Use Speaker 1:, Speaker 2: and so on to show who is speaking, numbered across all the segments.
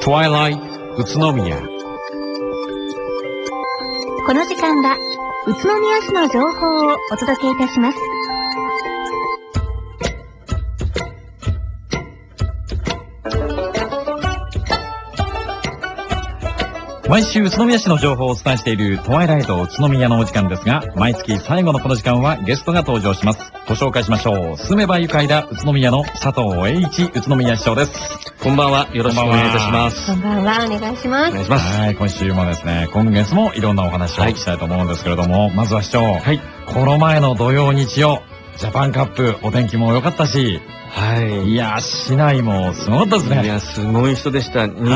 Speaker 1: Twilight 宇都宮。
Speaker 2: この時間は宇都宮市の情報をお届けいたします。
Speaker 1: 毎週宇都宮市の情報をお伝えしているトワイライト宇都宮のお時間ですが、毎月最後のこの時間はゲストが登場します。ご紹介しましょう。住めば愉快だ宇都宮の佐藤栄一宇都宮市長です。
Speaker 3: こんばんは。よろしくお願いいたします。
Speaker 2: こんばんは。お願いします。
Speaker 3: お願いします。
Speaker 1: はい、今週もですね、今月もいろんなお話をお聞きしたいと思うんですけれども、まずは市長。はい。この前の土曜日曜、ジャパンカップ、お天気も良かったし、はい。いや、市内もすごかったですね。
Speaker 3: いや、すごい人でした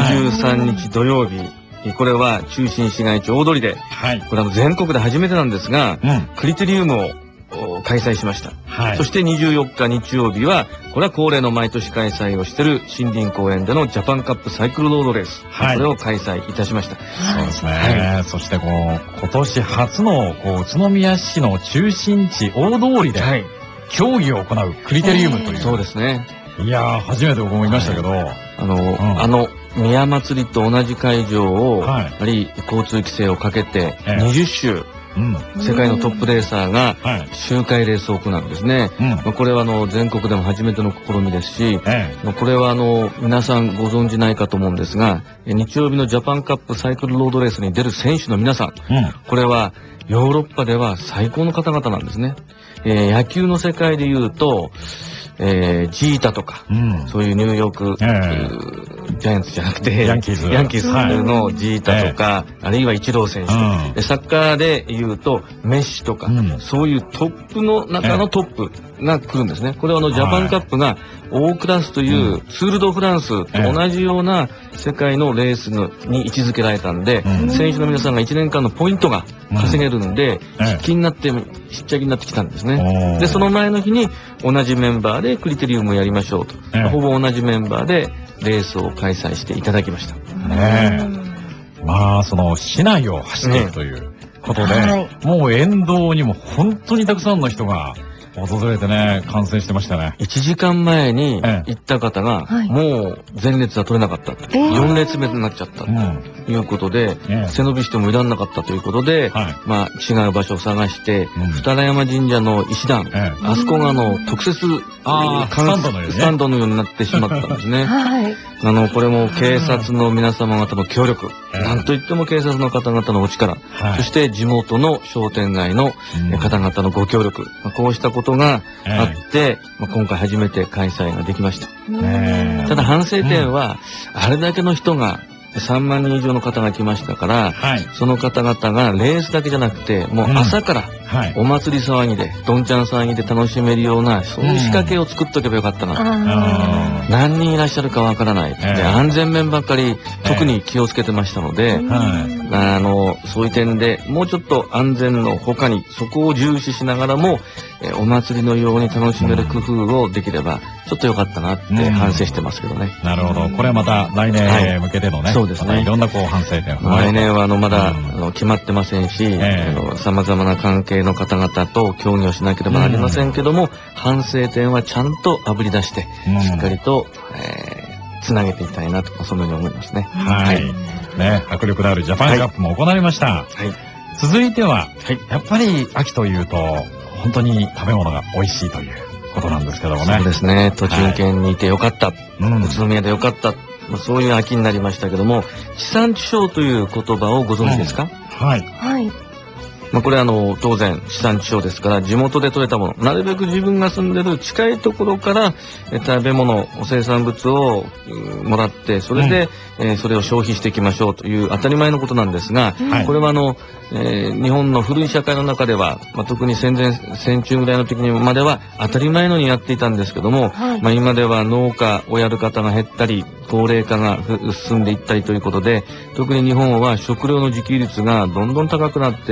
Speaker 3: 。23日土曜日。これは中心市街地大通りで、はい、これ全国で初めてなんですが、クリテリウムを開催しました。はい、そして24日日曜日は、これは恒例の毎年開催をしている森林公園でのジャパンカップサイクルロードレース。はい、これを開催いたしました。
Speaker 1: そうですね。はい、そして今年初の宇都宮市の中心地大通りで、競技を行うクリテリウムという。
Speaker 3: そうですね。
Speaker 1: いやー、初めて僕もいましたけど、
Speaker 3: 宮祭りと同じ会場を、交通規制をかけて20周、世界のトップレーサーが周回レースを行うんですね。これは全国でも初めての試みですし、これは皆さんご存じないかと思うんですが、日曜日のジャパンカップサイクルロードレースに出る選手の皆さん、これはヨーロッパでは最高の方々なんですね。野球の世界でいうと、ジータとか、そういうニューヨーク、ジャイアンツじゃなくて、ヤンキースのジータとか、あるいはイチロー選手、サッカーで言うとメッシとか、そういうトップの中のトップが来るんですね。これはジャパンカップが大クラスというツール・ド・フランスと同じような世界のレースに位置づけられたんで、選手の皆さんが1年間のポイントが稼げるんで、気になってしっちゃきになってきたんですね。で、その前の日に同じメンバーでクリテリウムをやりましょうと、ほぼ同じメンバーでレースを開催していただきました。
Speaker 1: まあ、その市内を走っているということで、もう沿道にも本当にたくさんの人が訪れてね、観戦してましたね。
Speaker 3: 1時間前に行った方が、もう前列は取れなかった。4列目になっちゃったということで、背伸びしてもいらんなかったということで、まあ違う場所を探して、二良山神社の石段、あそこが特設スタンドのようになってしまったんですね。これも警察の皆様方の協力、なんといっても警察の方々のお力、そして地元の商店街の方々のご協力、こうしたことがあって、今回初めて開催ができました。ただ反省点は、あれだけの人が3万人以上の方が来ましたから、その方々がレースだけじゃなくて、もう朝からお祭り騒ぎで、どんちゃん騒ぎで楽しめるような、そういう仕掛けを作っとけばよかったなと。何人いらっしゃるかわからない。で、安全面ばっかり特に気をつけてましたので、そういう点でもうちょっと安全の他にそこを重視しながらも、お祭りのように楽しめる工夫をできればちょっと良かったなって反省してますけどね。
Speaker 1: なるほど。これはまた来年向けてのね、
Speaker 3: そうですね。
Speaker 1: いろんな反省点。
Speaker 3: 来年はまだ決まってませんし、様々な関係の方々と協議をしなければなりませんけども、反省点はちゃんとあぶり出して、しっかりとつなげていきたいなと、そのように思いますね。
Speaker 1: はい。ね、迫力のあるジャパンカップも行われました。続いては、やっぱり秋というと、本当に食べ物が美味しいということなんですけどもね。
Speaker 3: そうですね。栃木県にいてよかった。宇都宮でよかった。そういう秋になりましたけども、地産地消という言葉をご存知ですか？
Speaker 2: はい。
Speaker 3: これは当然地産地消ですから、地元で採れたもの、なるべく自分が住んでる近いところから食べ物、生産物をもらって、それでそれを消費していきましょうという当たり前のことなんですが、これは日本の古い社会の中では、特に戦中ぐらいの時にまでは当たり前のにやっていたんですけども、今では農家をやる方が減ったり、高齢化が進んでいったりということで、特に日本は食料の自給率がどんどん高くなって、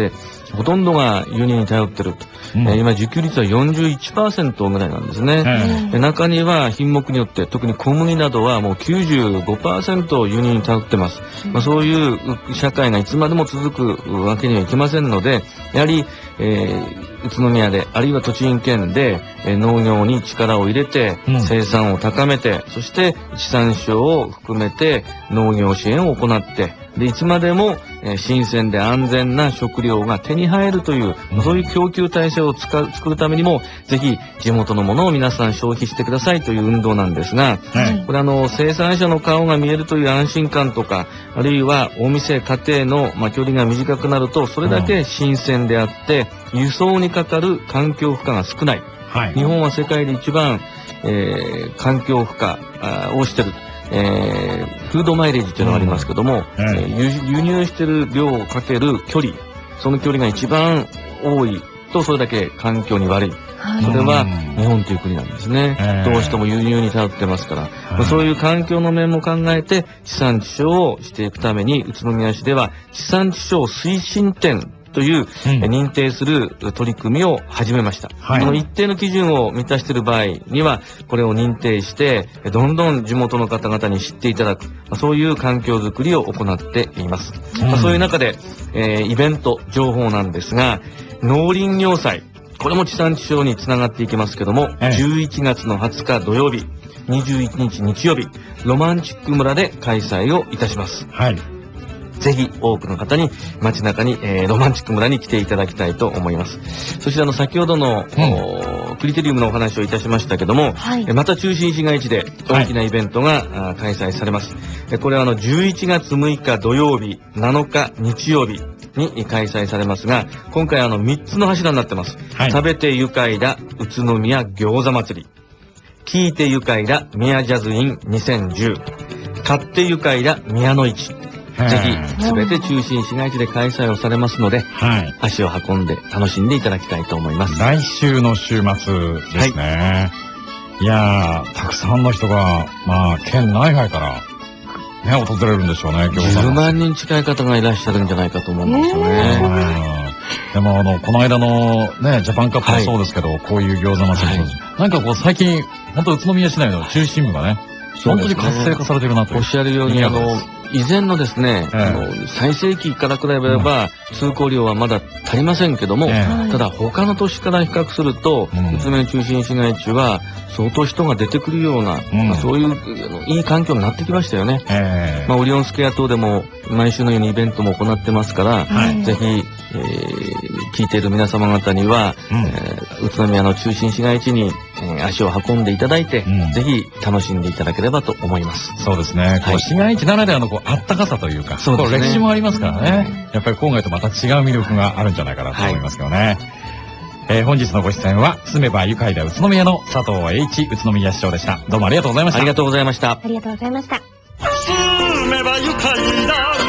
Speaker 3: ほとんどが輸入に頼ってると。今自給率は 41% ぐらいなんですね。中には品目によって特に小麦などはもう 95% 輸入に頼ってます。そういう社会がいつまでも続くわけにはいきませんので、やはり、宇都宮であるいは栃木県で農業に力を入れて生産を高めて、そして地産地消を含めて農業支援を行って、でいつまでも新鮮で安全な食料が手に入るという、そういう供給体制を作るためにも、ぜひ地元のものを皆さん消費してくださいという運動なんですが、これ生産者の顔が見えるという安心感とか、あるいはお店家庭の、距離が短くなるとそれだけ新鮮であって、輸送にかかる環境負荷が少ない。日本は世界で一番、環境負荷をしてる。フードマイレージというのがありますけども、輸入してる量をかける距離、その距離が一番多いとそれだけ環境に悪い。それは日本という国なんですね。どうしても輸入に頼ってますから、そういう環境の面も考えて地産地消をしていくために、宇都宮市では地産地消推進店という認定する取り組みを始めました。一定の基準を満たしている場合にはこれを認定してどんどん地元の方々に知っていただく、そういう環境づくりを行っています。そういう中で、イベント情報なんですが、農林業祭、これも地産地消につながっていきますけども、11月の20日土曜日、21日日曜日、ロマンチック村で開催をいたします。ぜひ多くの方に街中に、ロマンチック村に来ていただきたいと思います。そして先ほどの、クリテリウムのお話をいたしましたけども、また中心市街地で大きなイベントが、開催されます。これは11月6日土曜日、7日日曜日に開催されますが、今回3つの柱になってます。食べて愉快だ宇都宮餃子祭り、聞いて愉快だ宮ジャズイン2010、買って愉快だ宮の市。ぜひ全て中心市街地で開催をされますので、足を運んで楽しんでいただきたいと思います。
Speaker 1: 来週の週末ですね。いやー、たくさんの人が県内外から訪れるんでしょうね。
Speaker 3: 10万人近い方がいらっしゃるんじゃないかと思うんですよね。
Speaker 1: でもこの間のねジャパンカップもそうですけど、こういう餃子祭り、なんか最近本当宇都宮市内の中心部がね、本当に活性化されてるなと。
Speaker 3: おっしゃるように以前のですね、最盛期から比べれば通行量はまだ足りませんけども、ただ他の都市から比較すると、宇都宮中心市街地は相当人が出てくるような、そういういい環境になってきましたよね。オリオンスクエア等でも毎週のようにイベントも行ってますから、ぜひ、聞いている皆様方には、宇都宮の中心市街地に、足を運んでいただいて、ぜひ楽しんでいただければと思います。
Speaker 1: そうですね。市街地ならではのあったかさというか、歴史もありますからね。やっぱり郊外とまた違う魅力があるんじゃないかなと思いますけどね。本日のご出演は住めば愉快だ宇都宮の佐藤栄一宇都宮市長でした。どうもありがとうございました。
Speaker 3: ありがとうございました。
Speaker 2: ありがとうございました。
Speaker 4: 住めば愉快だ